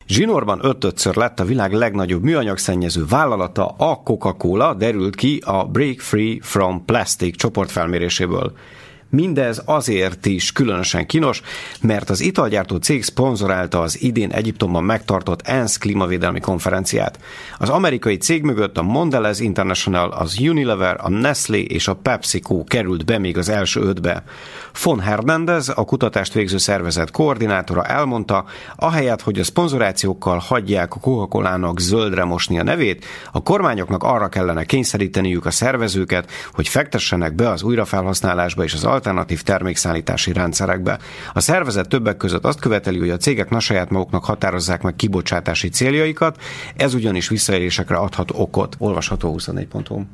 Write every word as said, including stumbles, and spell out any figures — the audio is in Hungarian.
Zsinórban öt-ötször lett a világ legnagyobb műanyagszennyező vállalata, a Coca-Cola, derült ki a Break Free from Plastic csoportfelméréséből. Mindez azért is különösen kínos, mert az italgyártó cég szponzorálta az idén Egyiptomban megtartott ENSZ klímavédelmi konferenciát. Az amerikai cég mögött a Mondelez International, az Unilever, a Nestlé és a PepsiCo került be még az első ötbe. Von Hernandez, a kutatást végző szervezet koordinátora elmondta, ahelyett, hogy a szponzorációkkal hagyják a Coca-Colának zöldre mosni a nevét, a kormányoknak arra kellene kényszeríteniük a szervezőket, hogy fektessenek be az újrafelhasználásba és az alternatív termékszállítási rendszerekbe. A szervezet többek között azt követeli, hogy a cégek ne saját maguknak határozzák meg kibocsátási céljaikat, ez ugyanis visszaélésekre adhat okot. Olvasható huszonnégy pont hu.